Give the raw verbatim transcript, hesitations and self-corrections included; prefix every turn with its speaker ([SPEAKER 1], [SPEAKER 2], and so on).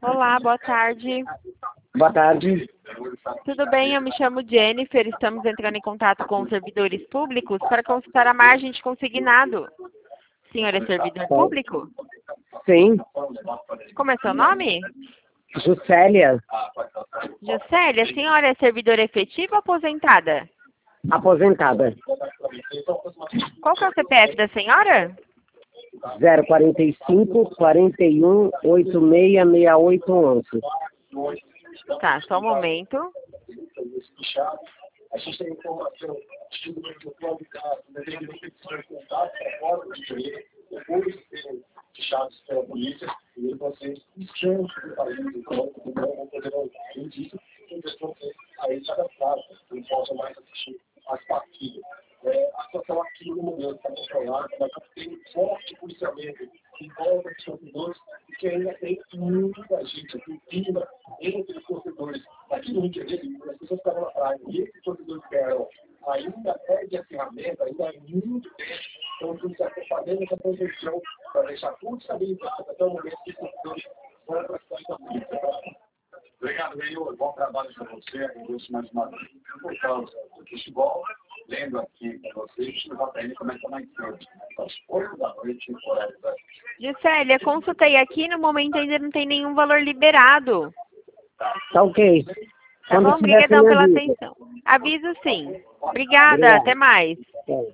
[SPEAKER 1] Olá, boa tarde.
[SPEAKER 2] Boa tarde.
[SPEAKER 1] Tudo bem? Eu me chamo Jennifer. Estamos entrando em contato com os servidores públicos para consultar a margem de consignado. O senhor é servidor público?
[SPEAKER 2] Sim.
[SPEAKER 1] Como é seu nome?
[SPEAKER 2] Juscelia,
[SPEAKER 1] Juscelia, a senhora é servidora efetiva ou aposentada?
[SPEAKER 2] aposentada.
[SPEAKER 1] Qual que é o C P F da senhora?
[SPEAKER 2] zero quarenta e cinco, quarenta e um, oitenta e seis, sessenta e oito, onze.
[SPEAKER 1] Tá, só um momento.
[SPEAKER 3] A gente tem informação do plano de gasto, devendo repetição de contato, agora depois de serem fechados pela polícia, e vocês estão no país, então, não vão poder além disso, então vocês aí cadastrados, não possam mais assistir as partidas. É, a situação aqui no momento está controlada, mas tem um forte policiamento em volta dos torcedores, porque ainda tem muita gente aqui, clima entre os torcedores. Aqui no Rio de Janeiro, as pessoas estavam na praia, e esses torcedores que eram ainda perde a ferramenta, ainda é muito tempo, então os policiais estão fazendo essa proteção para deixar tudo estabilizado até o momento que os torcedores vão para a cidade da polícia. Obrigado, Meio. Bom trabalho para você. Agradeço mais uma vez por causa do futebol. Lendo aqui para vocês, levar para ele como é que está mais cedo. Às oito da noite, em horário da...
[SPEAKER 1] Juscelia, consultei aqui, no momento ainda não tem nenhum valor liberado.
[SPEAKER 2] Tá ok.
[SPEAKER 1] Tá
[SPEAKER 2] Quando
[SPEAKER 1] bom?
[SPEAKER 2] tiver,
[SPEAKER 1] Obrigadão
[SPEAKER 2] você me
[SPEAKER 1] pela
[SPEAKER 2] avisa.
[SPEAKER 1] atenção. Aviso sim. Obrigada,
[SPEAKER 2] Obrigado.
[SPEAKER 1] até mais.
[SPEAKER 2] É.